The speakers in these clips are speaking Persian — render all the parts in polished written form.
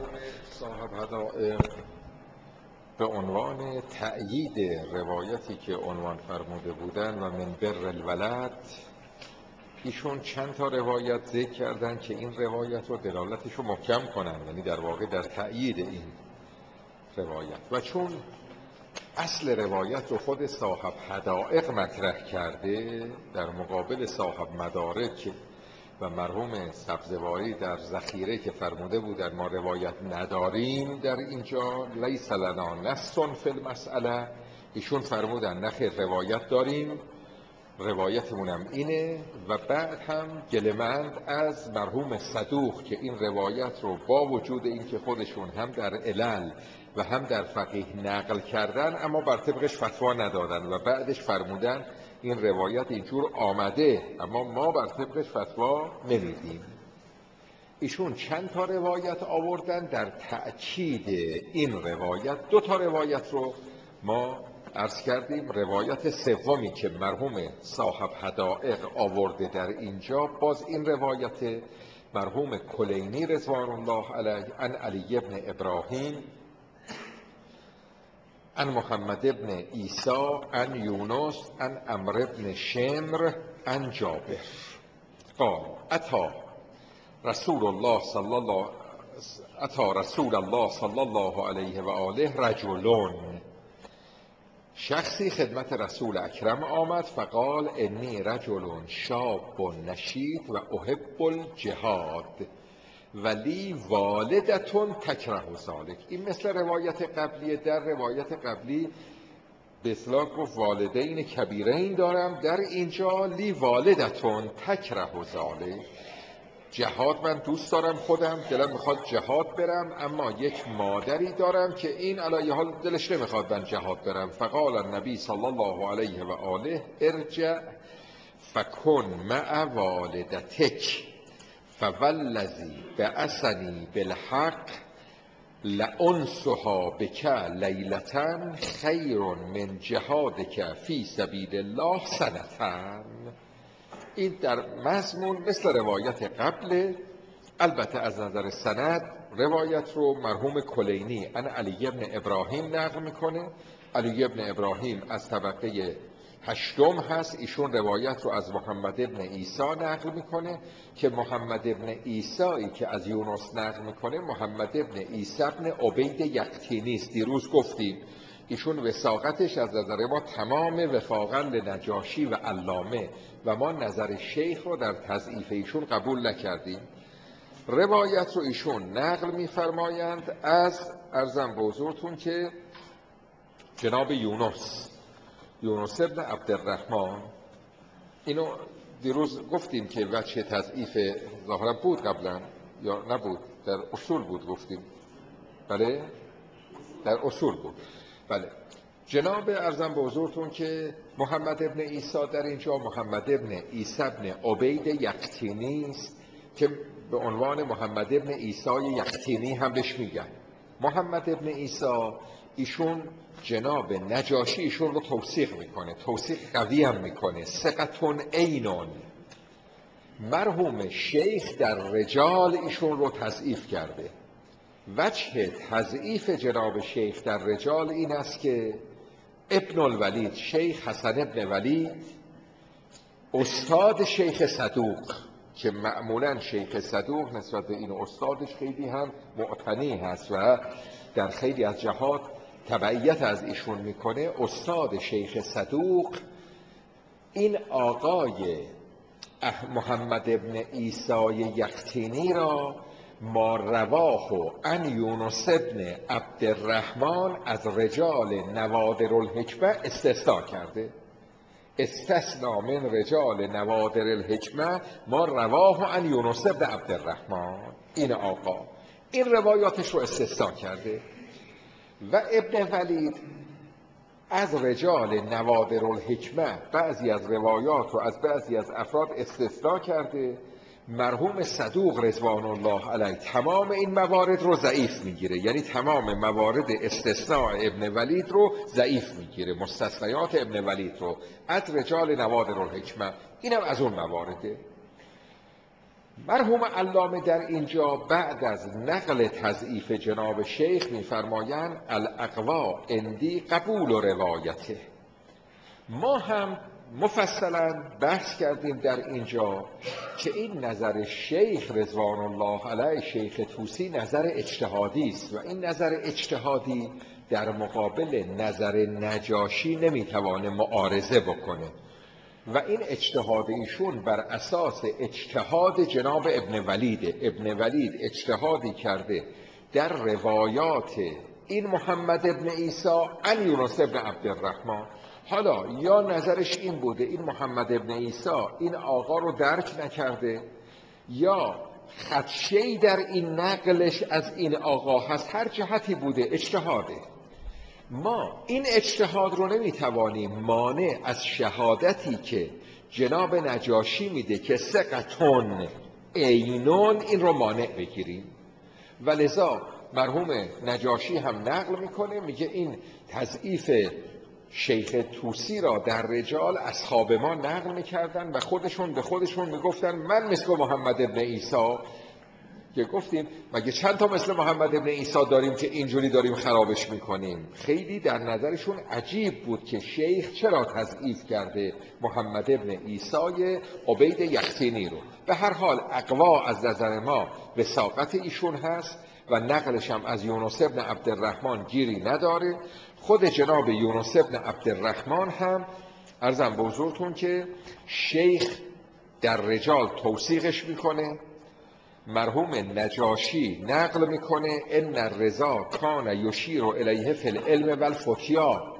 صاحب هدایق به عنوان تأیید روایتی که عنوان فرموده بودن و من بر الولد، ایشون چند تا روایت ذکر کردن که این روایت رو دلالتش رو محکم کنن، یعنی در واقع در تأیید این روایت. و چون اصل روایت رو خود صاحب هدایق مطرح کرده در مقابل صاحب مدارک و مرحوم سبزواری در ذخیره که فرموده بودن ما روایت نداریم در اینجا، لیس لنا نص فی المسئله، ایشون فرمودن نخیر روایت داریم، روایتمونم اینه. و بعد هم گلمند از مرحوم صدوق که این روایت رو با وجود این که خودشون هم در علل و هم در فقیه نقل کردن اما بر طبقش فتوا ندادن و بعدش فرمودن این روایت اینجور آمده اما ما بر طبقش فتوا نمیدیم. ایشون چند تا روایت آوردن در تأکید این روایت. دو تا روایت رو ما عرض کردیم. روایت سومی که مرحوم صاحب هدایق آورده در اینجا، باز این روایت مرحوم کلینی رضوان الله علیه عن علی ابن ابراهیم عن محمد ابن عیسی عن یونس عن عمرو ابن شمر عن جابر قال اتى رسول الله صلی الله علیه و آله رجلون، شخصی خدمت رسول اکرم آمد فقال انی رجل شاب نشیط و احب الجهاد ولی والدتون تکره ذلک. این مثل روایت قبلی. در روایت قبلی به اصطلاح گفت والدین کبیرین دارم، در اینجا لی والدتون تکره ذلک، جهاد من دوست دارم، خودم دلم میخواد جهاد برم اما یک مادری دارم که این علیه حال دلش نمیخواد من جهاد برم. فقال النبی صلی الله علیه و آله ارجع فکن مع والدتک فوالذی بعثنی بالحق لانسها بک لیلة خیر من جهادک فی سبیل الله سنة. این در مضمون مثل روایت قبل، البته از نظر سند روایت رو مرحوم کلینی عن علی ابن ابراهیم نقل میکنه. علی ابن ابراهیم از طبقه هشتم هست. ایشون روایت رو از محمد ابن عیسی نقل میکنه که محمد ابن عیسی که از یونس نقل میکنه محمد ابن عیسی ابن عبید یقطینی است. دیروز گفتیم ایشون وثاقتش از نظر ما تمام وفاقا لنجاشی و علامه و ما نظر شیخ رو در تضعیف ایشون قبول نکردیم. روایت رو ایشون نقل میفرمایند از ارزم به حضورتون که جناب یونس ابن عبدالرحمن. اینو دیروز گفتیم که وجه تضعیف ظاهرا بود قبلا یا نبود، در اصول بود گفتیم. بله در اصول بود. بله جناب ارزم به حضورتون که محمد ابن عیسی در اینجا محمد ابن عیسی ابن عبید یقطینی است که به عنوان محمد ابن عیسی یقطینی هم بهش میگن. محمد ابن عیسی ایشون جناب نجاشی ایشون رو توثیق میکنه، توثیق قوی هم میکنه، ثقتون عینون. مرحوم شیخ در رجال ایشون رو تضعیف کرده. وجه تضعیف جناب شیخ در رجال این است که ابن الولید، شیخ حسن ابن ولید استاد شیخ صدوق که معمولا شیخ صدوق نسبت به این استادش خیلی هم معتنی هست و در خیلی از جهات تبعیت از ایشون میکنه. استاد شیخ صدوق این آقای محمد ابن عیسی یقطینی را ما رواه عن یونس ابن عبدالرحمن از رجال نوادر الحکمه استثناء کرده. استثناء من رجال نوادر الحکمه ما رواه عن یونس ابن عبدالرحمن. این آقا این روایاتش رو استثناء کرده و ابن ولید از رجال نوادر الحکمه بعضی از روایات رو از بعضی از افراد استثناء کرده. مرحوم صدوق رضوان الله علیه تمام این موارد رو ضعیف میگیره، یعنی تمام موارد استثناء ابن ولید رو ضعیف میگیره، مستثنیات ابن ولید رو از رجال نوادر الحکمه. اینم از اون موارده. مرحوم علامه در اینجا بعد از نقل تضعیف جناب شیخ می‌فرمایند الاقوا عندی قبول و روایته. ما هم مفصلا بحث کردیم در اینجا که این نظر شیخ رضوان الله علیه، شیخ طوسی، نظر اجتهادی است و این نظر اجتهادی در مقابل نظر نجاشی نمیتوانه معارضه بکنه و این اجتهاد ایشون بر اساس اجتهاد جناب ابن ولید. ابن ولید اجتهادی کرده در روایات این محمد ابن عیسی عن یونس ابن عبدالرحمن. حالا یا نظرش این بوده این محمد ابن عیسی این آقا رو درک نکرده، یا خدشه‌ای در این نقلش از این آقا هست، هر جهتی بوده اجتهاده. ما این اجتهاد رو نمیتوانیم مانع از شهادتی که جناب نجاشی میده که ثقتون عینون این رو مانع بگیریم و لذا مرحوم نجاشی هم نقل میکنه، میگه این تضعیف شیخ طوسی را در رجال اصحاب ما نقل میکردن و خودشون به خودشون میگفتن من مثل محمد ابن عیسی، که گفتیم مگه چند تا مثل محمد ابن عیسی داریم که اینجوری داریم خرابش میکنیم. خیلی در نظرشون عجیب بود که شیخ چرا تضعیف کرده محمد ابن عیسی عبید یختینی رو. به هر حال اقوا از نظر ما وثاقت ایشون هست و نقلش هم از یونس ابن عبدالرحمن گیری نداره. خود جناب یونس ابن عبدالرحمن هم عرضم به حضورتون که شیخ در رجال توثیقش میکنه. مرحوم نجاشی نقل میکنه ان الرضا کان یشیر الیه فی العلم و الفتیا.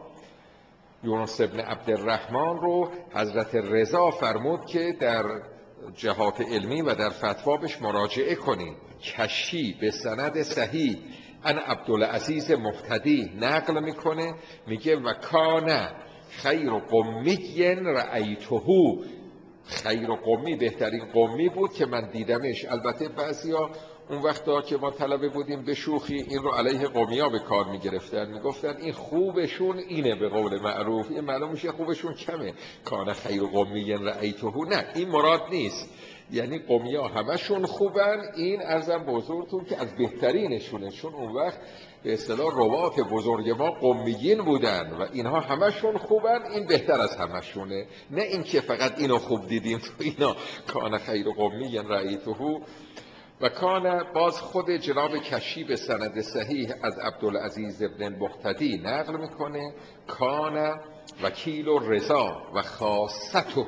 یونس ابن عبدالرحمن رو حضرت رضا فرمود که در جهات علمی و در فتوابش مراجعه کنیم. کشی به سند صحیح ان عبدالعزیز مهتدی نقل میکنه، میگه و کان خیر قمی رأیته، خیر قمی بهترین قمی بود که من دیدمش. البته بعضیا اون وقتا که ما طلبه بودیم به شوخی این رو علیه قمیا به کار میگرفتن، میگفتن این خوبشون اینه، به قول معروف این معلوم میشه خوبشون کمه، کان خیر قمی رأیته. نه این مراد نیست، یعنی قمیا همشون خوبن، این عرضم به حضورتون که از بهترینشونه، چون اون وقت به اصطلاح روات بزرگ ما قمیین بودن و اینها همشون خوبن، این بهتر از همشونه. نه این که فقط اینو خوب دیدیم تو اینا. کان خیر قمی رأیته و کان، باز خود جناب کشی به سند صحیح از عبدالعزیز ابن المهتدی نقل میکنه کان وکیل الرضا و خاصته،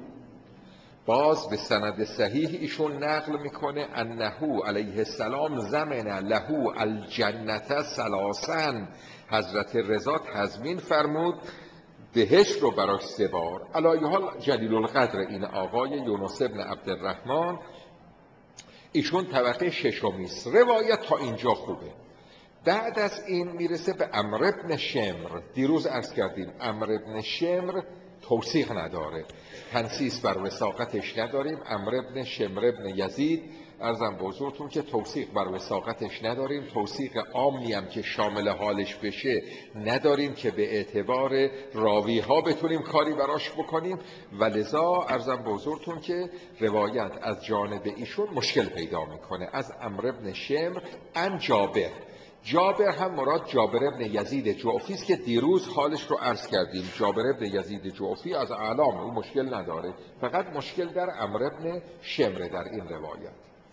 باز به سند صحیح ایشون نقل میکنه انه علیه السلام زمن له الجنت ثلاثا، حضرت رضا تضمین فرمود بهشت رو براش 3 بار. علی حال جلیل القدر این آقای یونس ابن عبدالرحمن، ایشون طبقه ششمی است. روایت تا اینجا خوبه. بعد از این میرسه به عمرو بن شمر. دیروز عرض کردیم عمرو بن شمر توثیق نداره، تنصیص بر وثاقتش نداریم. عمرو بن شمر بن یزید عرضم به حضورتون که توثیق بر وثاقتش نداریم، توثیق عامی هم که شامل حالش بشه نداریم که به اعتبار راوی ها بتونیم کاری براش بکنیم و لذا عرضم به حضورتون که روایت از جانب ایشون مشکل پیدا میکنه. از عمرو بن شمر عن جابر، جابر هم مراد جابر ابن یزید جعفی است که دیروز حالش رو عرض کردیم. جابر ابن یزید جعفی از اعلام، او مشکل نداره، فقط مشکل در عمرو ابن شمر در این روایت.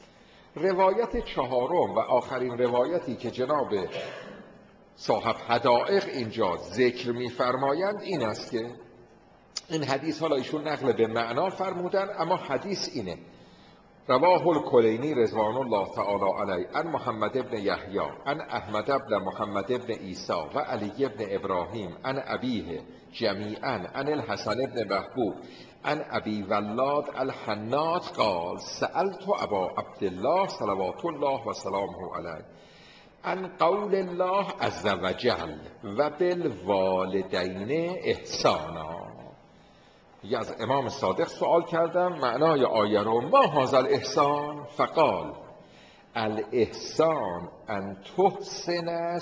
روایت چهارم و آخرین روایتی که جناب صاحب حدائق اینجا ذکر می‌فرمایند این است که این حدیث حالا ایشون نقل به معنا فرمودن، اما حدیث اینه: رواه الکلینی رضوان الله تعالی علیه عن محمد ابن یحیی عن احمد ابن محمد ابن عیسی و علی ابن ابراهیم عن ابیه جمیعا عن الحسن ابن محبوب عن ابی ولاد الحناط قال سألت ابا عبدالله صلوات الله و سلامه علیه عن قول الله عز وجل و بالوالدین احسانا. یا از امام صادق سوال کردم معنای آیه رو، ما هذا الاحسان؟ فقال الاحسان ان تحسن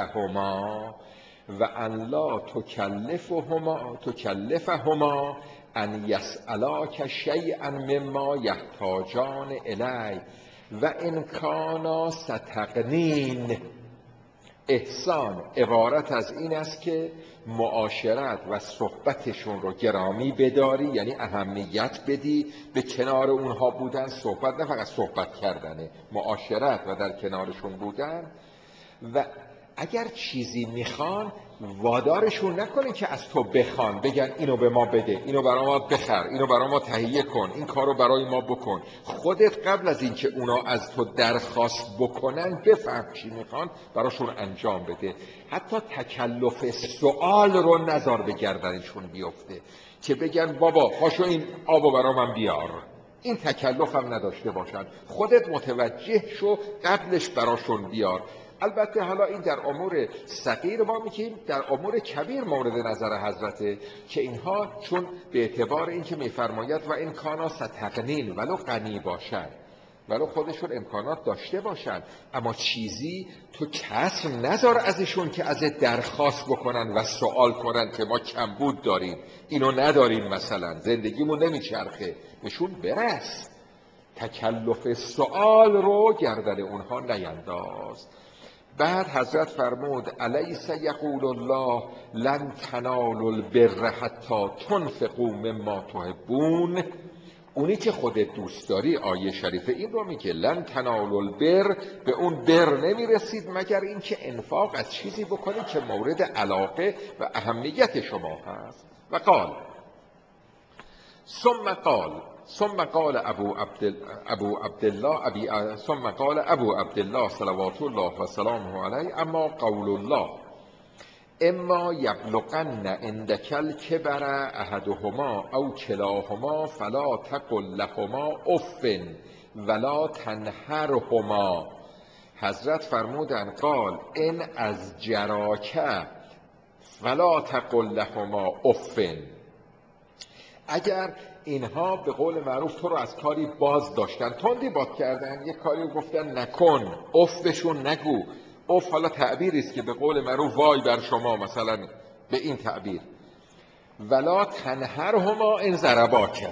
صحبتهما و ان لا تکلفهما ان یسألاک شیئا مما یحتاجان الی و ان کانا ستغنین. احسان عبارت از این است که معاشرت و صحبتشون رو گرامی بداری، یعنی اهمیت بدی به کنار اونها بودن. صحبت نه فقط صحبت کردنه، معاشرت و در کنارشون بودن. و اگر چیزی میخوان وادارشون نکنی که از تو بخوان، بگن اینو به ما بده، اینو برای ما بخر، اینو برای ما تهیه کن، این کارو برای ما بکن. خودت قبل از اینکه اونا از تو درخواست بکنن بفهم چی میخوان، براشون انجام بده. حتی تکلف سوال رو نذار به گردنشون بیفته که بگن بابا پاشو این آبو برای من بیار. این تکلف هم نداشته باشن، خودت متوجه شو قبلش براشون بیار. البته حالا این در امور صغیر ما میگیم، در امور کبیر مورد نظر حضرته که اینها چون به اعتبار این که میفرماید و این کانا ستغنین، ولو غنی باشن، ولو خودشون امکانات داشته باشن، اما چیزی تو کسر نذار ازشون که ازت درخواست بکنن و سوال کنن که ما کمبود داریم، اینو نداریم، مثلا زندگیمون نمیچرخه. بهشون برس، تکلف سوال رو گردن اونها نینداز. بعد حضرت فرمود الیس یقول الله لن تنالوا البر حتی تنفقوا مما تحبون. اونی که خودت دوست داری، آیه شریفه این رو میگه، لن تنالوا البر، به اون بر نمیرسید مگر اینکه انفاق از چیزی بکنی که مورد علاقه و اهمیت شما هست. و قال ثم قال ابو عبد الله صلوات الله و سلامه علیه اما قول الله اما یبلغن عندک الکبر احدهما او کلاهما فلا تقل لهما اف ولا تنهرهما. حضرت فرمودن قال ان از جراک فلا تقل لهما اف. اگر اینها به قول معروف تو رو از کاری باز داشتن، تندی باد کردن، یک کاری رو گفتن نکن، افشون نگو. اف حالا تعبیری است که به قول معروف وای بر شما، مثلا به این تعبیر. ولا تنهرهما ان ضرباک،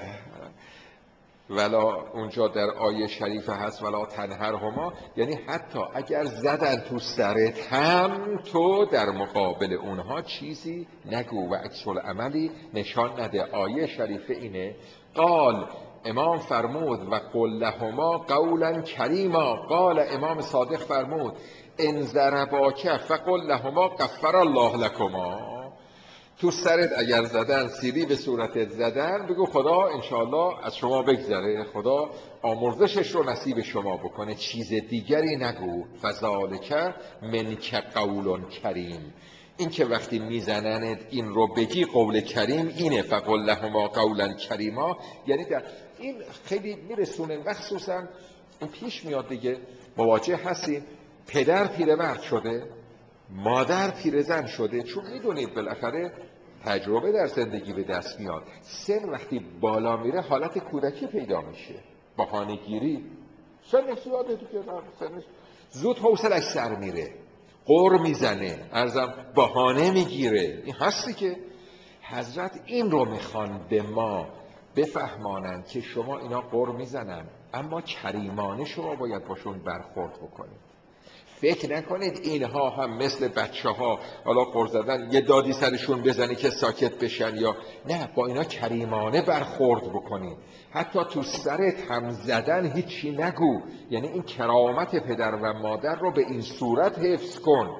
ولا اونجا در آیه شریفه هست ولا تنهرهما، یعنی حتی اگر زدن تو سرت هم تو در مقابل اونها چیزی نگو و عکس العملی نشان نده. آیه شریفه اینه. قال امام فرمود و قل لهما قولا کریما. قال امام صادق فرمود ان ضرباک فقل لهما غفر الله لكما. تو سرت اگر زدن، سیری به صورتت زدن، بگو خدا انشاءالله از شما بگذره، خدا آمرزشش رو نصیب شما بکنه، چیز دیگری نگو. فذالک منک قول کریم. این که وقتی میزننت این رو بگی قول کریم اینه، فقل لهما قولا کریما، یعنی در این خیلی میرسونه. مخصوصا این پیش میاد دیگه، مواجه هستیم، پدر پیرمرد شده، مادر پیرزن شده، چون میدونید بالاخره تجربه در زندگی به دست میاد. سن وقتی بالا میره حالت کودکی پیدا میشه، بهانه گیری، سنش زیاده دیگه، سنش زود حوصلش سر میره، غر میزنه، ارزم بهانه میگیره. این هستی که حضرت این رو میخوان به ما بفهمانن که شما اینا غر میزنن، اما کریمانه شما باید باشون برخورد بکنید. فکر نکنید اینها هم مثل بچه ها حالا غر زدن یه دادی سرشون بزنی که ساکت بشن، یا نه، با اینا کریمانه برخورد بکنید. حتی تو سرت هم زدن هیچی نگو، یعنی این کرامت پدر و مادر رو به این صورت حفظ کن.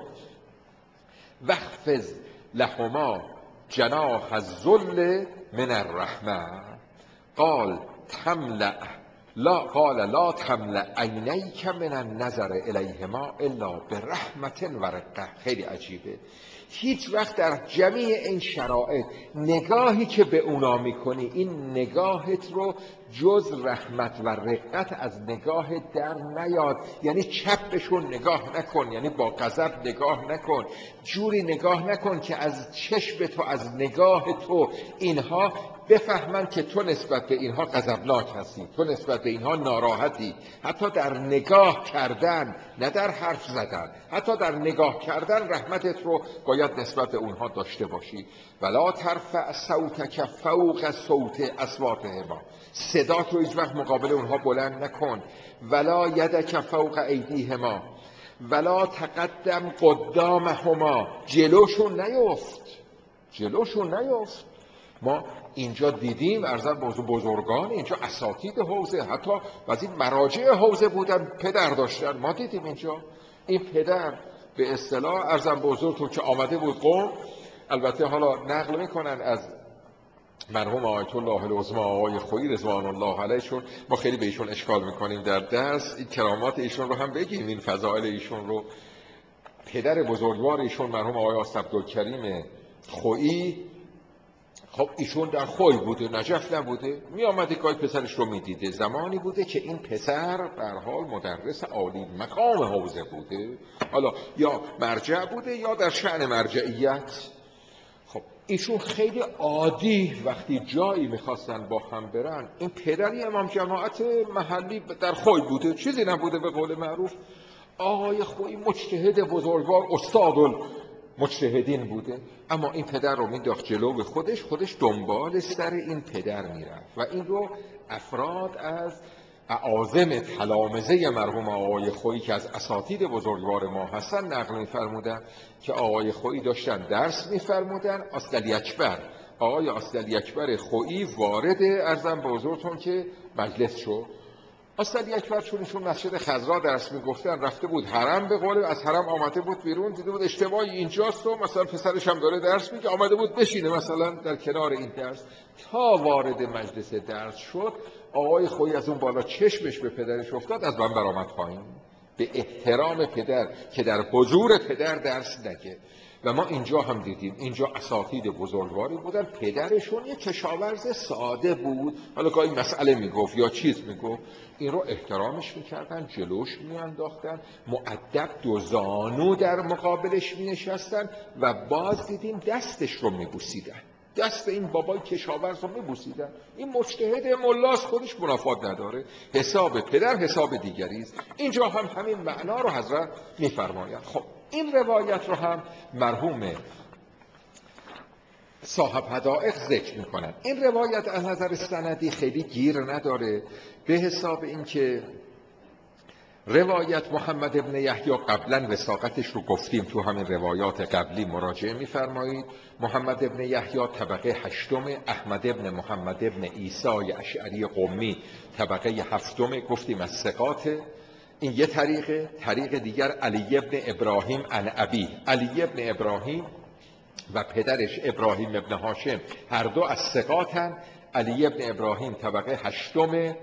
واخفض لهما جناح الذل من الرحمه. قال لا تملأ عینیک من النظر الیهما الا برحمة و رقة. خیلی عجیبه، هیچ وقت در جمیع این شرایط نگاهی که به اونا میکنی، این نگاهت رو جز رحمت و رقت از نگاه در نیاد. یعنی چپشون نگاه نکن، یعنی با غضب نگاه نکن، جوری نگاه نکن که از چشم تو، از نگاه تو اینها بفهمن که تو نسبت به اینها غضبناک هستی، تو نسبت به اینها ناراحتی. حتی در نگاه کردن، نه در حرف زدن، حتی در نگاه کردن رحمتت رو باید نسبت به اونها داشته باشی. ولا ترفع صوتک فوق صوت اصواتهما، صدات رو هیچ وقت مقابل اونها بلند نکن. ولا یدک فوق ایدیهما، ولا تقدم قدامهما، جلوشون نیفت. ما اینجا دیدیم ارزم بزرگان اینجا اساتید حوزه، حتی بعضی مراجع حوزه بودن، پدر داشتن. ما دیدیم اینجا این پدر به اصطلاح ارزم بزرگتون که آمده بود قوم، البته حالا نقل میکنن از مرحوم آیت الله العظمی آقای خویی رضوان الله علیهشون، ما خیلی به ایشون اشکال میکنیم در درس، این کرامات ایشون رو هم بگیم، این فضائل ایشون رو. پدر بزرگوار ایشون مرحوم آقای عبدالکریم خویی، خب ایشون در خوی بوده، نجف نبوده، می آمده که پسرش رو می دیده. زمانی بوده که این پسر به هر حال مدرس عالی مقام حوزه بوده، حالا یا مرجع بوده یا در شأن مرجعیت. خب ایشون خیلی عادی وقتی جایی میخواستن با هم برن، این پدری امام جماعت محلی در خوی بوده، چیزی نبوده به قول معروف. آقای خویی مجتهد بزرگوار، استاد مجتهدین بوده، اما این پدر رو مینداخت جلو به خودش دنبال سر این پدر میرفت. و این رو افراد از اعاظم تلامذه مرحوم آقای خویی که از اساتید بزرگوار ما هستن نقل میفرمودن که آقای خویی داشتن درس میفرمودن. آقای اصدلی اکبر خویی وارد ارزم به حضورتون که مجلس شد. اصدلی اکبر چونشون مسجد خضرا درس میگفتن، رفته بود حرم، به قول از حرم آمده بود بیرون، دیده بود اشتباهی اینجاست و مثلا پسرش هم داره درس میگه، آمده بود بشینه مثلا در کنار این درس. تا وارد مجلس درس شد آقای خویی از اون بالا چشمش به پدرش افتاد، از منبر آمد پایین به احترام پدر که در حضور پدر درس نگه. و ما اینجا هم دیدیم اینجا اساتید بزرگواری بودن، پدرشون یک کشاورز ساده بود، حالا گاهی مسئله میگفت یا چیز میگفت، این رو احترامش میکردن، جلوش میانداختن، مؤدب دو زانو در مقابلش مینشستن و باز دیدیم دستش رو میبوسیدن، دست این بابای کشاورز رو میبوسیدن. این مجتهد ملاست، خودش منافات نداره، حساب پدر حساب دیگریست. اینجا هم همین معنا رو حضرت میفرمایند. خب این روایت رو هم مرحوم صاحب حدائق ذکر میکنن. این روایت از نظر سندی خیلی گیر نداره، به حساب اینکه روایت محمد ابن یحیی قبلا وثاقتش رو گفتیم، تو همین روایات قبلی مراجعه میفرمایید. محمد ابن یحیی طبقه هشتم، احمد ابن محمد ابن عیسی اشعری قمی طبقه هفتم، گفتیم از ثقات. این یه طریق دیگر علی ابن ابراهیم عن ابی، علی ابن ابراهیم و پدرش ابراهیم ابن هاشم هر دو از ثقاتن. علی ابن ابراهیم طبقه هشتم،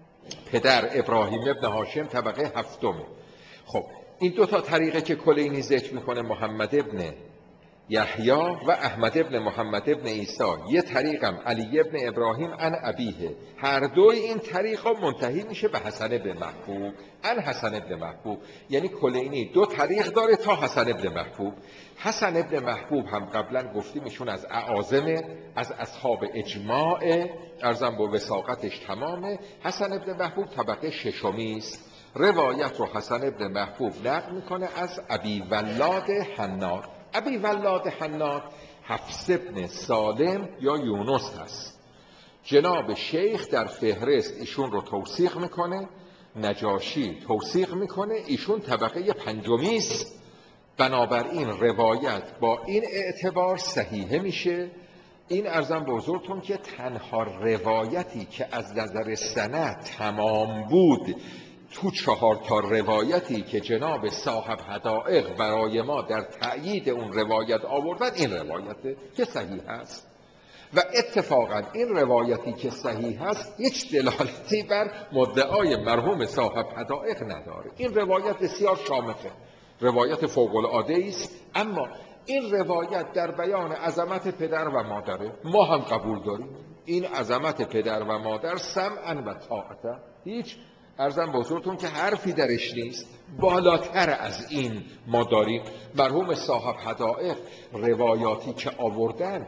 پدر ابراهیم ابن هاشم طبقه هفتم. خب این دو تا طریقه که کلینی ذکر میکنه، محمد ابن یحیی و احمد ابن محمد ابن عیسی، یه طریقم علی ابن ابراهیم عن ابیه، هر دوی این طریقا منتهی میشه به حسن ابن محبوب عن حسن ابن محبوب. یعنی کلینی دو طریق داره تا حسن ابن محبوب. حسن ابن محبوب هم قبلا گفتیم ایشون از اعاظم، از اصحاب اجماع، ارزم با وثاقتش تمامه. حسن ابن محبوب طبقه ششمی است. روایت رو حسن ابن محبوب نقل میکنه از ابی ولاد حناد. ابی ولاد حناد حفص ابن سالم یا یونس هست. جناب شیخ در فهرست ایشون رو توثیق میکنه، نجاشی توثیق میکنه، ایشون طبقه پنجمی است. بنابراین روایت با این اعتبار صحیحه میشه. این ارزم به حضورتون که تنها روایتی که از نظر سند تمام بود تو 4 تا روایتی که جناب صاحب حدائق برای ما در تأیید اون روایت آوردن، این روایته که صحیح است. و اتفاقا این روایتی که صحیح است هیچ دلالتی بر مدعای مرحوم صاحب حدائق نداره. این روایت بسیار شامخه، روایت فوق العاده است، اما این روایت در بیان عظمت پدر و مادره. ما هم قبول داریم این عظمت پدر و مادر سمعا و طاعتا، هیچ عرضم بزرگتون که حرفی درش نیست. بالاتر از این ما داریم. مرحوم صاحب حدائق روایاتی که آوردن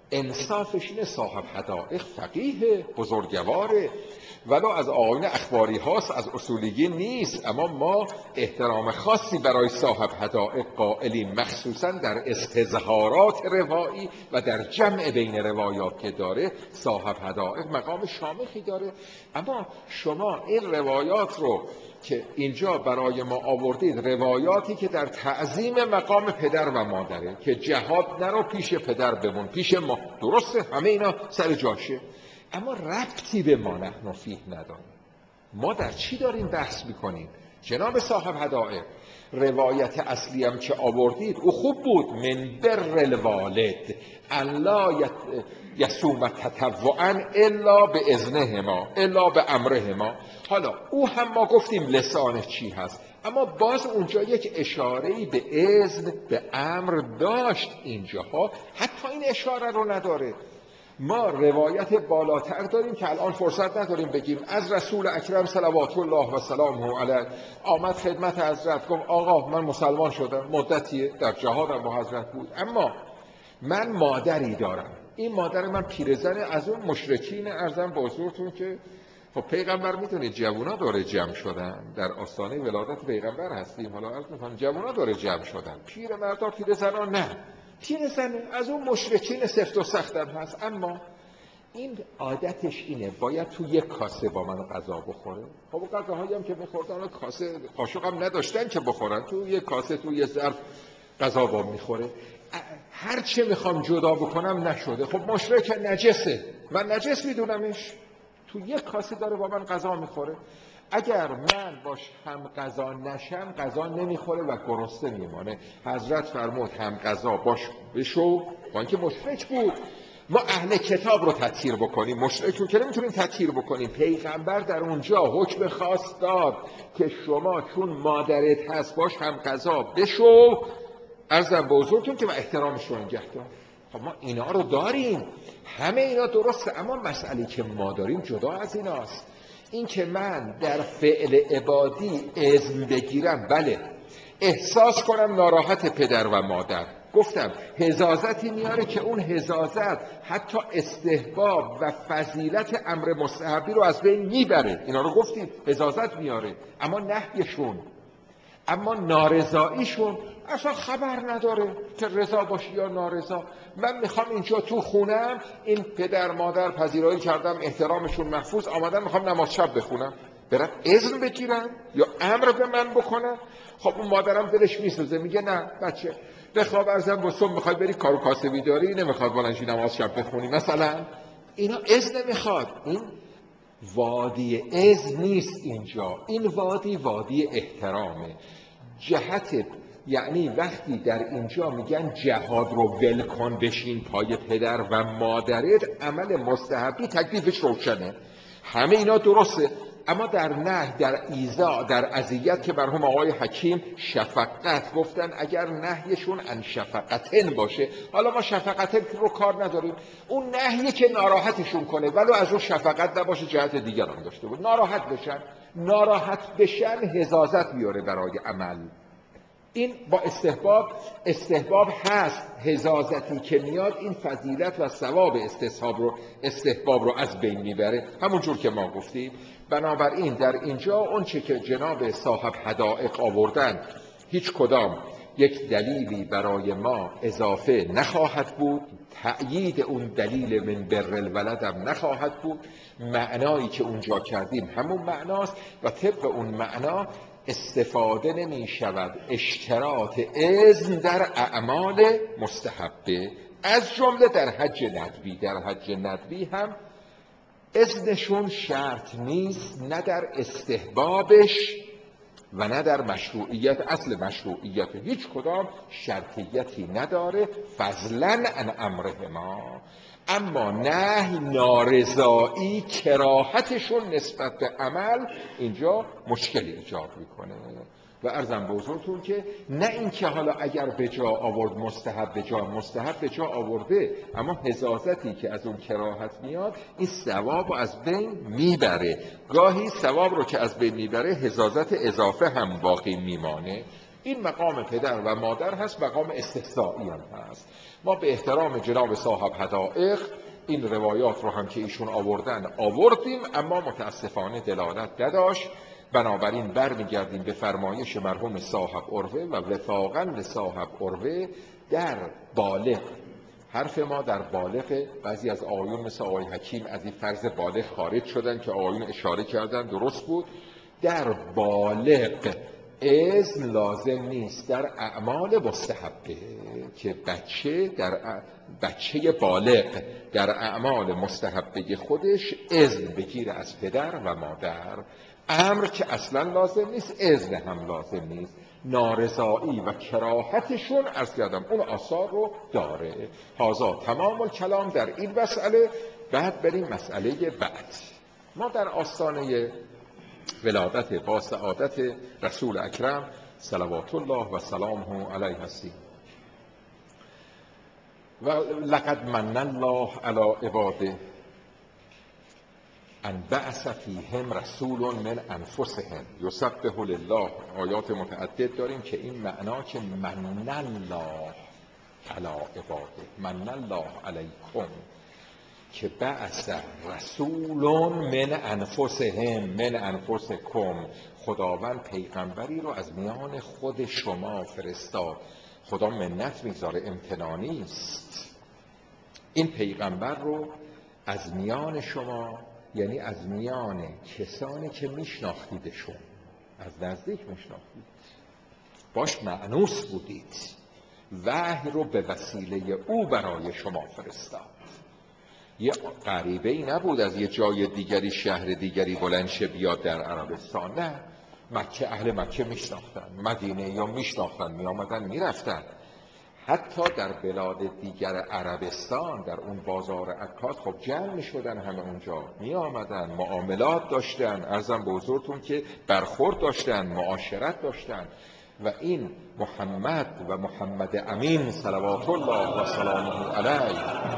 انصافش اینه صاحب حدائق فقیه بزرگواره، ولو از آیین اخباری هاست، از اصولیگی نیست، اما ما احترام خاصی برای صاحب حدائق قائلیم، مخصوصا در استظهارات روایی و در جمع بین روایات که داره. صاحب حدائق مقام شامخی داره. اما شما این روایات رو که اینجا برای ما آوردید، روایاتی که در تعظیم مقام پدر و مادره، که جهاد نرو پیش پدر بمون پیش ما، درسته، همه اینا سر جاشه، اما ربطی به ما نحن فیه نداره. ما در چی داریم بحث میکنیم؟ جناب صاحب حدائق، روایت اصلی هم که آوردید او خوب بود، من بر الوالد الا یصوم تطوعا الا به اذنهما الا به امرهما. حالا او هم ما گفتیم لسانش چی هست، اما باز اونجا یک اشاره‌ای به اذن، به امر داشت. اینجاها حتی این اشاره رو نداره. ما روایت بالاتر داریم که الان فرصت نداریم بگیم. از رسول اکرم صلوات الله و سلامه علیه آمد خدمت حضرت، گفت آقا من مسلمان شدم، مدتیه در جهادم با حضرت بود، اما من مادری دارم، این مادر من پیرزن از اون مشرکین ارزم به حضورتون که خب پیغمبر میدونید جوونا داره جمع شدن، در آستانه ولادت پیغمبر هستیم، حالا عرض میکنم جوونا داره جمع شدن، پیر مردا پیرزنا نه، پیرزنه از اون مشرکین سفت و سختم هست، اما این عادتش اینه باید تو یک کاسه با من غذا بخوره. خب غذاهایی هم که میخوردن کاسه قاشق هم نداشتن که بخورن، تو یک کاسه تو یک ظرف غذا با میخوره. هر چه میخوام جدا بکنم نشده. خب مشرک نجسه، من نجس میدونمش، تو یک کاسه داره با من غذا میخوره. اگر من باش هم غذا نشم غذا نمیخوره و گرسنه میمانه. حضرت فرمود هم غذا باش بشو، با اینکه مشرک بود. ما اهل کتاب رو تطهیر بکنیم، مشرک رو که نمیتونیم تطهیر بکنیم. پیغمبر در اونجا حکم خاص داد که شما چون مادرت هست باش هم غذا بشو، عرضم به حضورتون که و احترامش رو نگه دار. خب ما اینا رو داریم، همه اینا درسته، اما مسئله که ما داریم جدا از ایناست. این که من در فعل عبادی اذن بگیرم، بله، احساس کنم ناراحت پدر و مادر، گفتم حزازتی میاره که اون حزازت حتی استحباب و فضیلت امر مستحبی رو از بین میبره، اینا رو گفتیم حزازت میاره، اما نهیشون، اما نارضاییشون اصلا خبر نداره که رضا باشی یا نارضا. من میخوام اینجا تو خونم این پدر مادر پذیرایی کردم، احترامشون محفوظ، آمدن میخوام نماز شب بخونم، برم اذن بگیرم یا امر به من بکنم؟ خب اون مادرم دلش میسوزه، میگه نه بچه بخواب، ارزم با صبح میخوای بری کار و کاسبی داری، نمیخواد بلنشی نماز شب بخونی مثلا، اینا اذن میخواد. این وادی اذن نیست اینجا، این وادی احترامه. جهت یعنی وقتی در اینجا میگن جهاد رو ول کن بشین پای پدر و مادرت، عمل مستحبی تکلیفش روشنه، همه اینا درسته، اما در نهی، در ایذا، در اذیت که مرحوم آقای حکیم شفقت گفتن، اگر نهیشون ان شفقتن باشه، حالا ما شفقتن رو کار نداریم، اون نهیه که ناراحتشون کنه ولو از اون شفقت نباشه جهت دیگر هم داشته بود، ناراحت بشن حزازت میاره برای عمل. این با استحباب هست، حزازتی که میاد این فضیلت و ثواب استحباب رو از بین میبره، همونجور که ما گفتیم. بنابراین در اینجا اون چه که جناب صاحب حدائق آوردن هیچ کدام یک دلیلی برای ما اضافه نخواهد بود، تأیید اون دلیل من بر الولد هم نخواهد بود، معنایی که اونجا کردیم همون معناست و طبق اون معنا استفاده نمی شود اشتراط اذن در اعمال مستحبه، از جمله در حج ندبی. در حج ندبی هم اذنشون شرط نیست، نه در استحبابش و نه در مشروعیت، اصل مشروعیت هیچ کدام شرطیتی نداره، فضلا عن امرهما. اما نهی، نارضایی، کراهتشون نسبت به عمل اینجا مشکلی ایجاد میکنه. و عرضم به حضورتون که نه این که حالا اگر به جا آورد مستحب به جا آورده، اما حزازتی که از اون کراهت میاد این ثواب رو از بین میبره. گاهی ثواب رو که از بین میبره حزازت اضافه هم باقی میمانه. این مقام پدر و مادر هست، مقام استحضائی هم هست. ما به احترام جناب صاحب حدائق این روایات رو هم که ایشون آوردیم، اما متاسفانه دلالت نداشت. بنابراین برمیگردیم به فرمایش مرحوم صاحب عروه و وفاقاً لصاحب عروه در بالغ. حرف ما در بالغ. بعضی از آقایون مثل آقای حکیم از این فرض بالغ خارج شدن که آقایون اشاره کردن درست بود. در بالغ اذن لازم نیست، در اعمال مستحبه که بچه بالغ در اعمال مستحبه خودش اذن بگیره از پدر و مادر. امر که اصلا لازم نیست، اذن هم لازم نیست. نارضایی و کراهتشون از کردم اون آثار رو داره. هذا تمام الکلام در این مسئله. بعد بریم مسئله بعد. ما در آستانه ولادت با سعادت رسول اکرم صلوات الله و سلامه علیه هستیم. و لقد من الله علی عباده ان بعث فیهم رسول من انفسهم یسبح لله. آیات متعدد داریم که این معنا که من الله علی عباده، من الله علیکم، که بعث رسول من انفسهم من انفسکم، خداوند پیغمبری رو از میان خود شما فرستاد. خدا منت میذاره، امتنانی است. این پیغمبر رو از میان شما، یعنی از میان کسانی که میشناختیدشون، از نزدیک میشناختید، باش مأنوس بودید، وحی رو به وسیله او برای شما فرستاد. یه غریبه ای نبود از یه جای دیگری، شهر دیگری بلند شه بیاد در عربستان. نه، مکه، اهل مکه میشناختن، مدینه یا میشناختن، میامدن میرفتن. حتی در بلاد دیگر عربستان، در اون بازار عکاس، خب جمع میشدن، همه اونجا میامدن، معاملات داشتن، عرضم به حضورتون که برخورد داشتن، معاشرت داشتن. و این محمد و محمد امین صلوات الله و سلامه علیه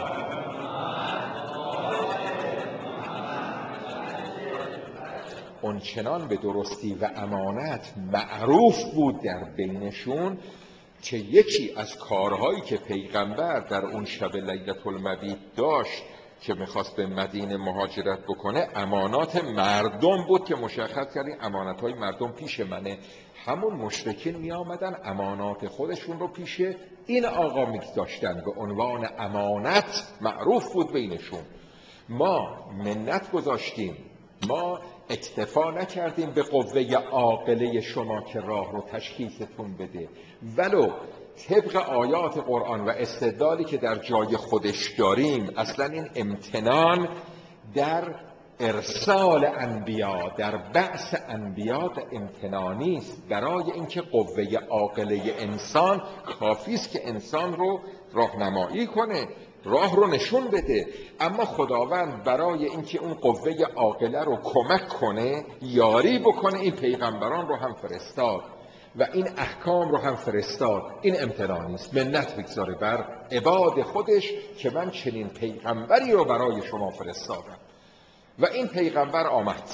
اونچنان به درستی و امانت معروف بود در بینشون که یکی از کارهایی که پیغمبر در اون شب لیلة المبیت داشت که میخواست به مدینه مهاجرت بکنه، امانات مردم بود که مشخص کردیم امانتهای مردم پیش منه. همون مشرکین می آمدن امانات خودشون رو پیش این آقا میگذاشتن، به عنوان امانت معروف بود بینشون. ما منت گذاشتیم، ما اکتفا نکردیم به قوه عاقله شما که راه رو تشخیصتون بده، ولو طبق آیات قرآن و استدلالی که در جای خودش داریم. اصلا این امتنان در ارسال انبیا، در بعث انبیا امتنانی است، برای اینکه قوه عاقله انسان کافی است که انسان رو راهنمایی کنه، راه رو نشون بده. اما خداوند برای اینکه اون قوه عاقله رو کمک کنه، یاری بکنه، این پیغمبران رو هم فرستاد و این احکام رو هم فرستاد. این امتنانی است، منت بگذاره بر عباد خودش که من چنین پیغمبری رو برای شما فرستادم. و این پیغمبر آمد،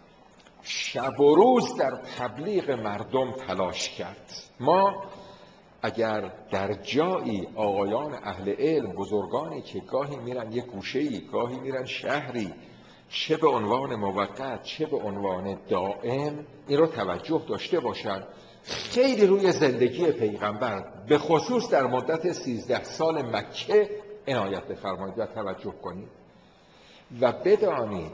شب و روز در تبلیغ مردم تلاش کرد. ما اگر در جایی آقایان اهل علم، بزرگانی که گاهی میرن یک گوشه‌ای، گاهی میرن شهری، چه به عنوان موقت چه به عنوان دائم، این رو توجه داشته باشن، خیلی روی زندگی پیغمبر به خصوص در مدت 13 سال مکه عنایت بفرمایید و توجه کنید و بدانید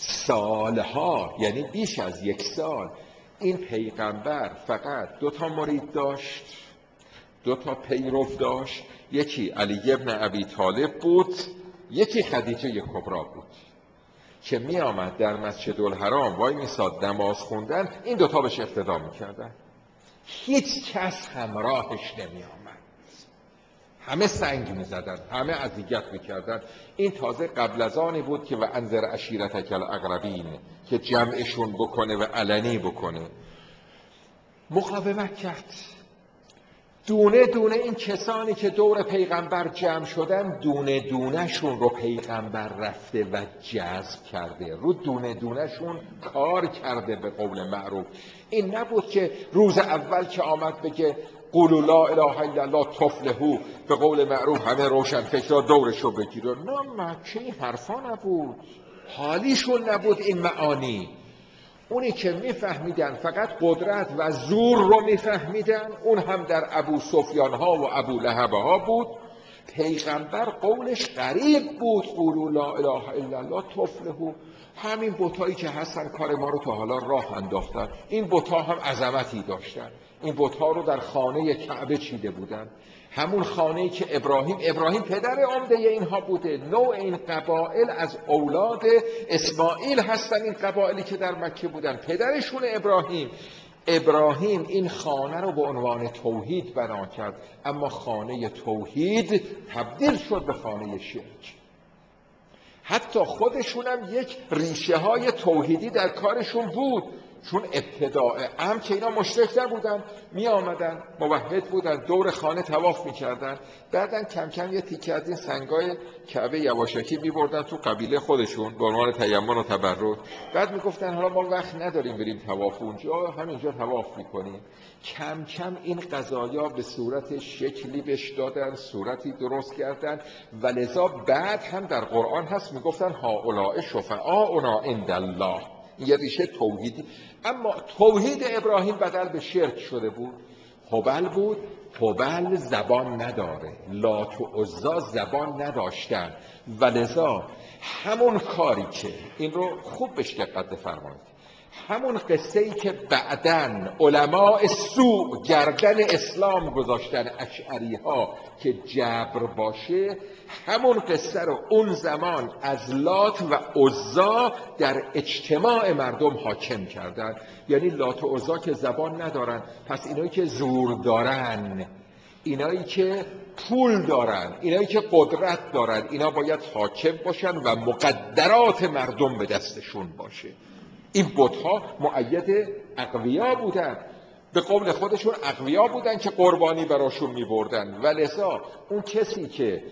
سالها، یعنی بیش از 1 سال، این پیغمبر فقط 2 مرید داشت، 2 پیرو داشت. یکی علی ابن ابی طالب بود، یکی خدیجه کبری بود که می آمد در مسجد الحرام وای میساد نماز خوندن، این 2 بهش اقتدا میکردن، هیچ کس همراهش نمی آمد، همه سنگ میزدن، همه اذیت میکردن. این تازه قبل از آنی بود که و انذر عشیرتک الاقربین، که جمعشون بکنه و علنی بکنه. مقاومت کرد. دونه دونه این کسانی که دور پیغمبر جمع شدن، دونه دونه شون رو پیغمبر رفته و جذب کرده، رو دونه دونه شون کار کرده به قول معروف. این نبود که روز اول که آمد بگه قولوا لا اله الا الله تفلحوا، به قول معروف همه روشن فکرها دورش رو بگیره. نه، مکه این حرفا نبود، حالیشون نبود این معانی. اونی که میفهمیدن فقط قدرت و زور رو میفهمیدن، اون هم در ابو سفیان ها و ابو لهب ها بود. پیغمبر قولش غریب بود، قولوا لا اله الا الله تفلحوا. همین بتایی که هستن کار ما رو تا حالا راه انداختن. این بت‌ها هم عظمتی داشتن. این بت‌ها رو در خانه کعبه چیده بودن، همون خانه‌ای که ابراهیم پدر عمده اینها بوده. نوع این قبایل از اولاد اسماعیل هستن، این قبایلی که در مکه بودن، پدرشون ابراهیم این خانه رو به عنوان توحید بنا کرد، اما خانه توحید تبدیل شد به خانه شرک. حتی خودشون هم یک ریشه های توحیدی در کارشون بود، چون ابتداء امر که اینا مشرک نبودن، می آمدن موحد بودن، دور خانه طواف می کردن. بعدن کم کم یه تیکه از این سنگای کعبه یواشکی می بردن تو قبیله خودشون به عنوان تیمم و تبرک. بعد می گفتن حالا ما وقت نداریم بریم طواف اونجا، همینجا طواف می کنیم. کم کم این قضایا به صورت شکلی بهش دادن، صورتی درست کردن، و لذا بعد هم در قرآن هست می گفتن هؤلاء شفعاؤنا عند الله. یه ریشه توحیدی. اما توحید ابراهیم بدل به شرک شده بود. هبل بود، هبل زبان نداره، لات و عزی زبان نداشتن، و لذا همون کاری که این رو خوب بهش دقت بفرمایید، همون قصه ای که بعدن علماء سوء گردن اسلام گذاشتن، اشعری ها، که جبر باشه، همون قصه رو اون زمان از لات و عزی در اجتماع مردم حاکم کردن. یعنی لات و عزی که زبان ندارن، پس اینایی که زور دارن، اینایی که پول دارن، اینایی که قدرت دارن، اینا باید حاکم باشن و مقدرات مردم به دستشون باشه. این بت‌ها مؤید اقویا بودن، به قول خودشون اقویا بودن که قربانی براشون می‌بردن، و لذا اون کسی که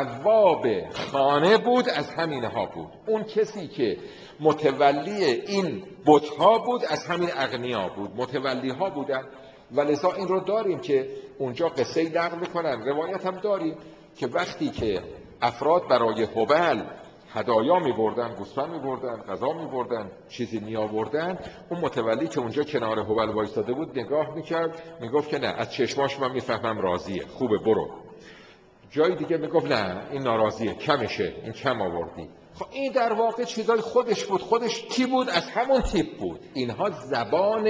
بواب خانه بود از همینها بود، اون کسی که متولی این بت‌ها بود از همین اغنیا بود، متولی‌ها بودن. و لذا این رو داریم که اونجا قصه نقل میکنن، روایت هم داریم که وقتی که افراد برای هبل هدایا می‌بردن، گوسفند می‌بردن، غذا می‌بردن، چیزی می‌آوردن، اون متولی که اونجا کنار هبل وایساده بود نگاه می‌کرد، میگفت که نه، از چشماش من میفهمم راضیه، خوبه، برو. جای دیگه میگفت نه، این ناراضیه، کمشه، این کم آوردی. خب این در واقع چیزای خودش بود. خودش کی بود؟ از همون تیپ بود. اینها زبان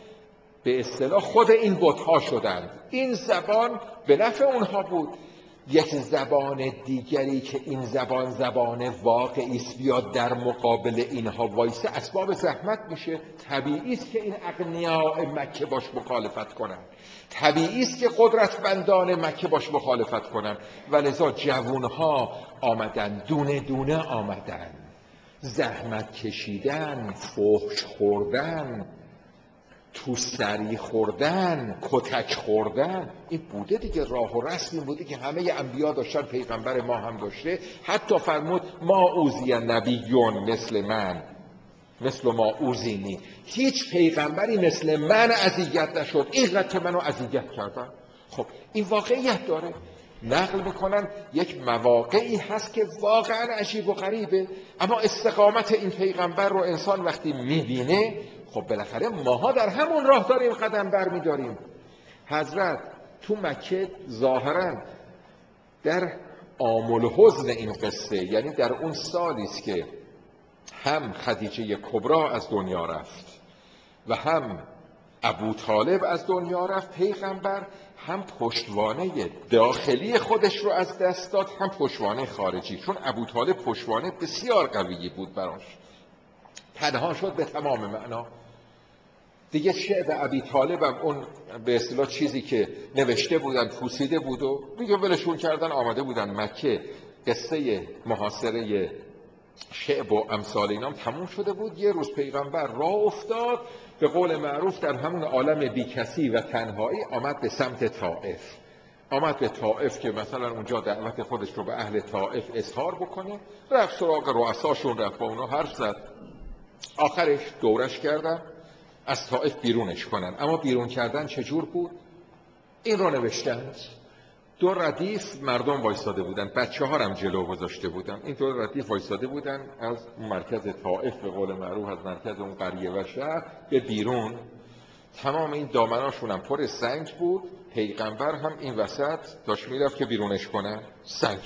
به اصطلاح خود این بت‌ها شدند. این زبان به نفع اونها بود. یک زبان دیگری که این زبان واقعی است بیاد در مقابل اینها وایسه، اسباب زحمت میشه. طبیعی است که این اغنیاء مکه باش مخالفت کنن، طبیعی است که قدرتمندان مکه باش مخالفت کنن، و لذا جوانها آمدن، دونه دونه آمدن، زحمت کشیدن، فحش خوردن، تو سری خوردن، کتک خوردن. این بوده دیگه، راه و رسم این بوده که همه انبیا داشتن، پیغمبر ما هم داشته. حتی فرمود ما اوذی نبیون مثل ما اوذینی، هیچ پیغمبری مثل من اذیت نشد اینقدر که منو اذیت کردن. خب این واقعیت داره، نقل میکنن یک مواقعی هست که واقعا عجیب و غریبه، اما استقامت این پیغمبر رو انسان وقتی میبینه، خب بالاخره ماها در همون راه داریم قدم برمیداریم. حضرت تو مکه ظاهرا در عام الحزن این قصه، یعنی در اون سالی است که هم خدیجه کبرا از دنیا رفت و هم ابو طالب از دنیا رفت، پیغمبر هم پشتوانه داخلی خودش رو از دست داد، هم پشتوانه خارجی، چون ابو طالب پشتوانه بسیار قوی بود براش، تنها شد به تمام معنا. دیگه شعب ابی طالب هم اون به اصطلاح چیزی که نوشته بودن پوسیده بود و دیگه ولشون کردن، آمده بودن مکه. قصه محاصره شعب و امثال اینام تموم شده بود. یه روز پیغمبر راه افتاد، به قول معروف در همون عالم بی کسی و تنهایی آمد به سمت طائف. آمد به طائف که مثلا اونجا دعوت خودش رو به اهل طائف اظهار بکنه. رفت سراغ رؤساشون، رفت با اونا حرف زد. آخرش دورش کردن از طائف بیرونش کنن. اما بیرون کردن چجور بود؟ این رو نوشتند. دو ردیف مردم وایساده بودن، بچه ها هم جلو گذاشته بودن. این دو ردیف وایساده بودن از مرکز طائف، به قول معروف از مرکز اون قریه و شهر به بیرون. تمام این دامناشون هم پر سنگ بود. پیغمبر هم این وسط داشت میرفت که بیرونش کنن، سنگ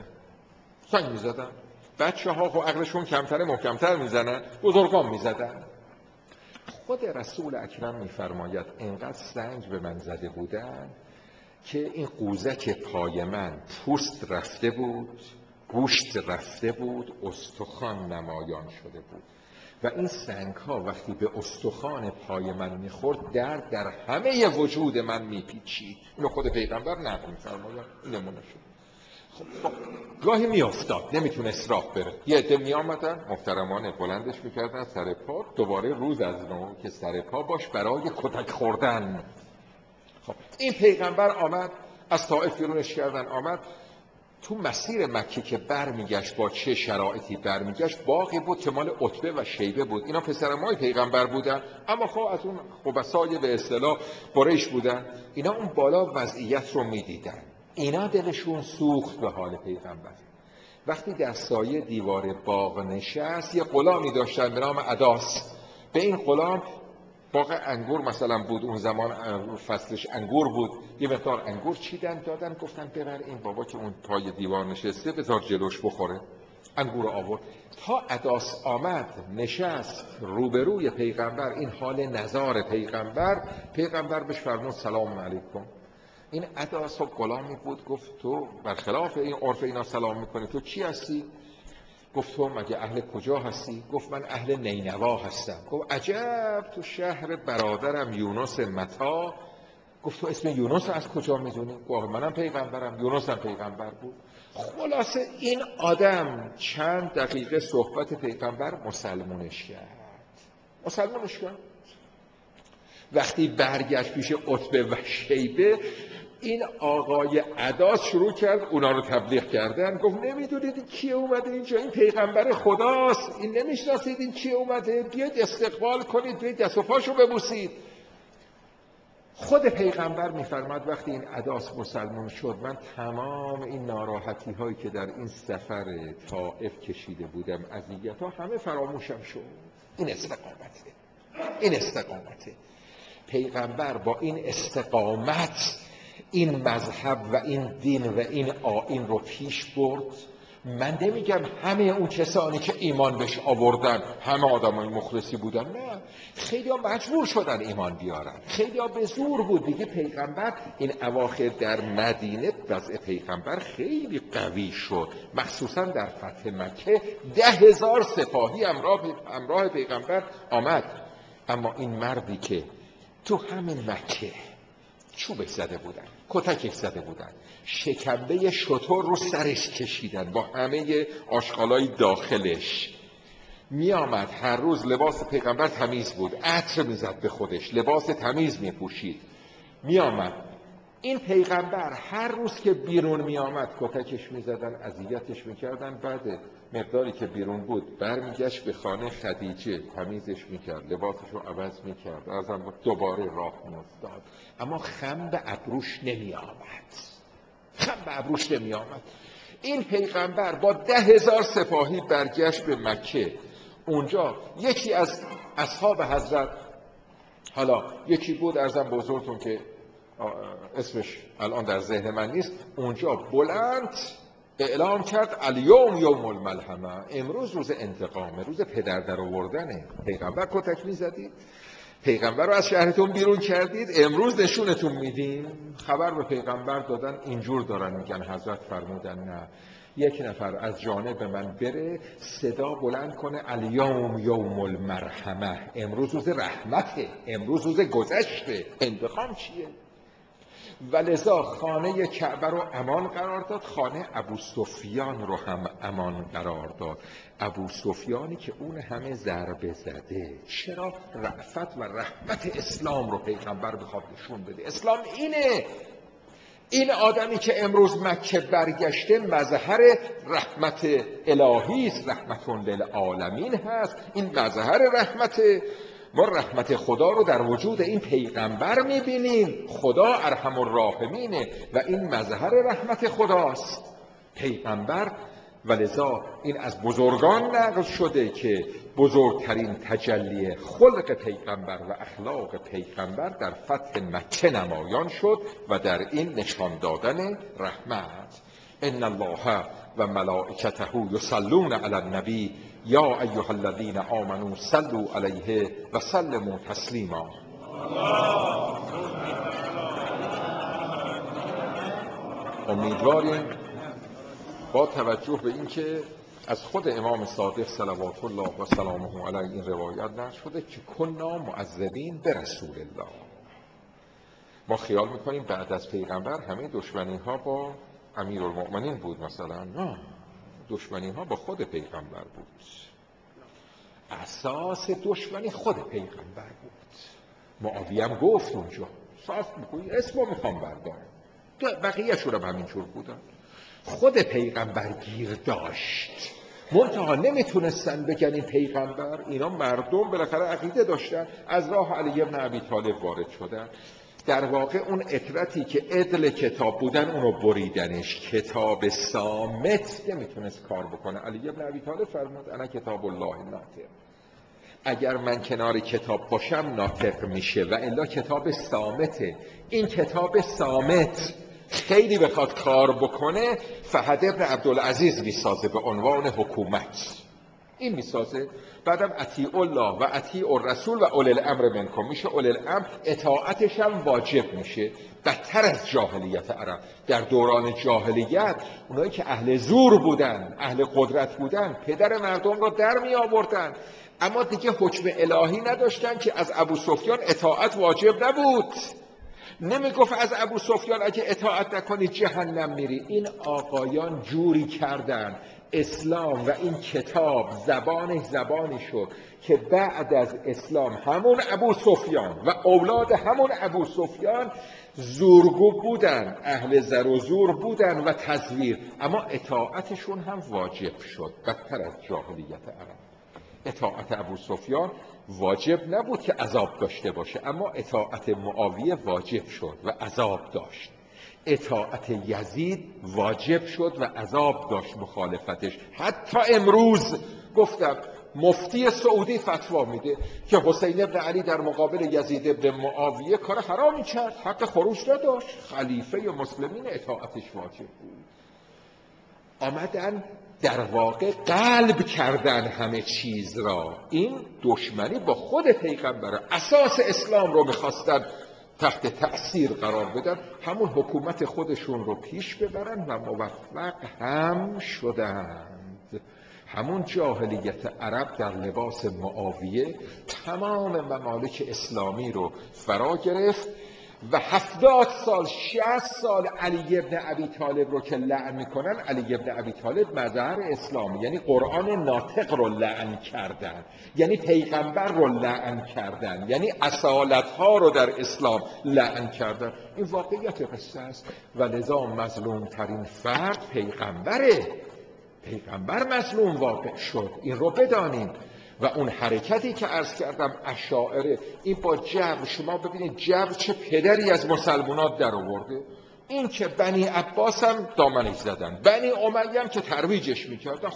میزدن. بچه ها خب عقلشون کمتره، محکمتر میزنن، بزرگان میزدن. خود رسول اکرم میفرماید اینقدر سنگ به من زده بودن که این قوزک پای من پوست رفته بود، گوشت رفته بود، استخوان نمایان شده بود و این سنگ ها وقتی به استخوان پای من میخورد درد در همه وجود من میپیچید. اینو خود پیغمبر نقل میفرماید. این نمونه شد. خب گاهی میافتاد، نمیتونست راه بره. یه عده میآمدن محترمانه بلندش میکردن سر پا، دوباره روز از نو که سر پا باش برای کتک خوردن. خب این پیغمبر آمد، از طائف بیرونش کردن، آمد تو مسیر مکه که برمیگشت با چه شرایطی برمیگشت. باغی بود که مال عتبه و شیبه بود. اینا پسرمای پیغمبر بودن، اما خب از اون خبثای به اصطلاح قریش بودن. اینا اون بالا وضعیت رو میدیدن. اینا دلشون سوخت به حال پیغمبر. وقتی در سایه دیوار باغ نشست، یه غلامی داشتن به نام عداس. به این غلام باغ انگور مثلا بود، اون زمان فصلش انگور بود، یه مقدار انگور چیدن دادن، گفتن ببر این بابا که اون پای دیوار نشسته بذار جلوش بخوره. انگور آورد. تا عداس آمد نشست روبروی پیغمبر، این حال نزار پیغمبر بهش فرمود سلام علیکم. این عداس غلامی بود. گفت تو برخلاف این عرف اینا سلام میکنی، تو چی هستی؟ گفت تو مگه اهل کجا هستی؟ گفت من اهل نینوا هستم. گفت عجب، تو شهر برادرم یونس متا. گفت تو اسم یونس از کجا میدونی؟ گفت منم پیغمبرم، یونس هم پیغمبر بود. خلاصه این آدم چند دقیقه صحبت پیغمبر مسلمونش کرد. وقتی برگشت پیش عتبه و شیبه، این آقای عداس شروع کرد اونا رو تبلیغ کردن. گفت نمیدونید این کیه اومده اینجا؟ این پیغمبر خداست. این نمیشناسید این کیه اومده؟ بیاید استقبال کنید، بیاید دست و پاشو ببوسید. خود پیغمبر میفرماد وقتی این عداس مسلمان شد، من تمام این ناراحتی هایی که در این سفر طائف کشیده بودم، اذیت ها، همه فراموشم شد. این استقامته. پیغمبر با این استقامت این مذهب و این دین و این آیین رو پیش برد. من نمیگم همه اون کسانی که ایمان بهش آوردن همه آدمای مخلصی بودن، نه، خیلی ها مجبور شدن ایمان بیارن، خیلی ها به زور بود دیگه. پیغمبر این اواخر در مدینه وضع پیغمبر خیلی قوی شد، مخصوصا در فتح مکه 10,000 سپاهی همراه پیغمبر آمد. اما این مردی که تو همین مکه چوبش زده بودن، کتکش زده بودن، شکمبه شتر رو سرش کشیدن با همه آشغالای داخلش، می آمد هر روز لباس پیغمبر تمیز بود، عطر می زد به خودش، لباس تمیز می پوشید، می آمد. این پیغمبر هر روز که بیرون می آمد کتکش می زدن، اذیتش می کردن. بعد مقداری که بیرون بود برمیگشت به خانه خدیجه، تمیزش می کرد، لباسش رو عوض می کرد، ازم دوباره راه می افتاد. اما خم به ابروش نمی آمد. این پیغمبر با 10,000 سپاهی برگشت به مکه. اونجا یکی از اصحاب حضرت، حالا یکی بود ارزم بزرگتون که اسمش الان در ذهن من نیست، اونجا بلند اعلام کرد الیوم یوم الملحمه، امروز روز انتقامه، روز پدر در آوردنه. پیغمبر کتک میزدید، پیغمبر رو از شهرتون بیرون کردید، امروز نشونتون میدیم. خبر به پیغمبر دادن، اینجور دارن میگن حضرت فرمودن نه، یک نفر از جانب من بره صدا بلند کنه الیوم یوم المرحمه، امروز روز رحمته، امروز روز گذشته، انتقام چیه؟ و لذا خانه کعبه رو امان قرار داد، خانه ابو سفیان رو هم امان قرار داد. ابو سفیانی که اون همه ضربه زده. چرا؟ رأفت و رحمت اسلام رو پیغمبر بخواد نشون بده. اسلام اینه. این آدمی که امروز مکه برگشته مظهر رحمت الهی است، رحمت للعالمین هست. این مظهر رحمت، ما رحمت خدا رو در وجود این پیغمبر میبینیم. خدا ارحم الراحمینه و این مظهر رحمت خداست، پیغمبر. ولذا این از بزرگان نقل شده که بزرگترین تجلی خلق پیغمبر و اخلاق پیغمبر در فتح مکه نمایان شد و در این نشان دادن رحمت. ان الله و ملائکته یصلون علی النبی یا ایها الذین آمنوا صلوا علیه و سلموا تسلیما. امیدواریم با توجه به اینکه از خود امام صادق صلوات الله و سلامه علیه این روایت نقل شده که کنا معذبین به رسول الله، ما خیال میکنیم بعد از پیغمبر همه دشمنی ها با امیرالمؤمنین بود، مثلا نه، دشمنی ها با خود پیغمبر بود. اساس دشمنی خود پیغمبر بود. معاویه هم گفت اونجا صاف میکنی اسمو میخوام بردارم، بقیه شون هم همینجور بودن. خود پیغمبر گیر داشت، منتها نمیتونستن بگن این پیغمبر. اینا مردم بالاخره عقیده داشتن، از راه علی بن ابی طالب وارد شدن. در واقع اون اطرتی که عدل کتاب بودن اونو بریدنش. کتاب صامت نمیتونست کار بکنه. علی بن ابی طالب فرمود انا کتاب الله ناطق، اگر من کنار کتاب باشم ناطق میشه و الا کتاب صامته. این کتاب صامت خیلی بخواد کار بکنه فهد ابن عبدالعزیز میسازه به عنوان حکومت، این میسازه. بعدم اطیع الله و اطیع الرسول و اولی الامر منکم میشه. اولی الامر اطاعتش هم واجب میشه. بدتر از جاهلیت عرب، در دوران جاهلیت اونایی که اهل زور بودن، اهل قدرت بودن، پدر مردم رو در می آوردن، اما دیگه حکم الهی نداشتن که از ابو سفیان اطاعت واجب نبود. نمیگفت از ابو سفیان اگه اطاعت نکنی جهنم میری. این آقایان جوری کردن اسلام و این کتاب زبانش زبانی شد که بعد از اسلام همون ابو سفیان و اولاد همون ابو سفیان زورگو بودن، اهل زر و زور بودن و تزویر، اما اطاعتشون هم واجب شد. بدتر از جاهلیت عرب. اطاعت ابو سفیان واجب نبود که عذاب داشته باشه، اما اطاعت معاویه واجب شد و عذاب داشت. اطاعت یزید واجب شد و عذاب داشت مخالفتش. حتی امروز گفتم مفتی سعودی فتوا میده که حسین ابن علی در مقابل یزید ابن معاویه کار حرامی کرد، حق خروج نداشت، خلیفه مسلمین اطاعتش واجب بود. آمدن در واقع قلب کردن همه چیز را. این دشمنی با خود پیغمبر، اساس اسلام رو میخواستن تحت تأثیر قرار بدن، همون حکومت خودشون رو پیش ببرن و موفق هم شدند. همون جاهلیت عرب در لباس معاویه تمام ممالک اسلامی رو فرا گرفت و 70 سال 60 سال علی بن ابی طالب رو که لعن میکنن. علی بن ابی طالب مظهر اسلام، یعنی قرآن ناطق رو لعن کردن، یعنی پیغمبر رو لعن کردن، یعنی اصالت ها رو در اسلام لعن کردن. این واقعیت قصه است و لذا مظلوم ترین فرد پیغمبره. پیغمبر مظلوم واقع شد، این رو بدانیم. و اون حرکتی که عرض کردم اشاعره، این با جبر، شما ببینید جبر چه پدری از مسلمانات در آورده. این که بنی عباس هم دامنش زدن، بنی امیه هم که ترویجش میکردن.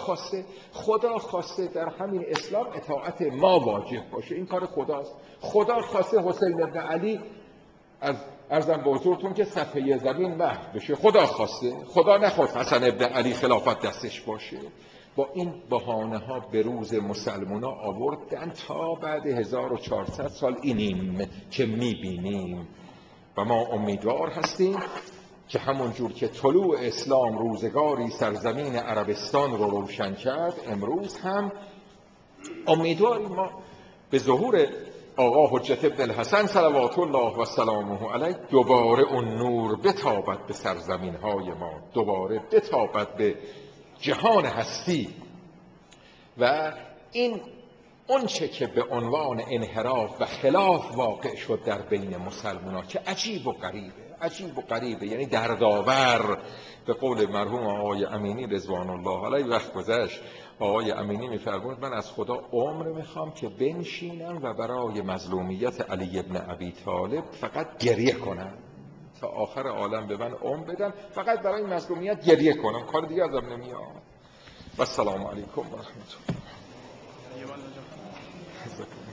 خدا خواسته در همین اسلام اطاعت ما واجب باشه، این کار خداست. خدا خواسته حسین ابن علی از عرضم به حضورتون که صفحه زمین محو بشه، خدا خواسته. خدا نخواست حسن ابن علی خلافت دستش باشه. با این بهانه ها به روز مسلمان ها آوردن تا بعد 1400 سال اینیم که میبینیم. و ما امیدوار هستیم که همون جور که طلوع اسلام روزگاری سرزمین عربستان رو روشن کرد، امروز هم امیدواریم ما به ظهور آقا حجت ابن الحسن صلوات الله و سلامه علیه دوباره اون نور بتابد به سرزمین های ما، دوباره بتابد به جهان هستی. و این اون چه که به عنوان انحراف و خلاف واقع شد در بین مسلمان ها که عجیب و غریبه، یعنی دردآور. به قول مرحوم آقای امینی رضوان الله علیه وقت گذشت، آقای امینی می‌فرمود من از خدا عمر میخوام که بنشینم و برای مظلومیت علی ابن ابی طالب فقط گریه کنم، تا آخر عالم به من عمر بدن، فقط برای این مظلومیت گریه کنم، کار دیگه ازم نمیاد. و السلام علیکم و رحمت الله.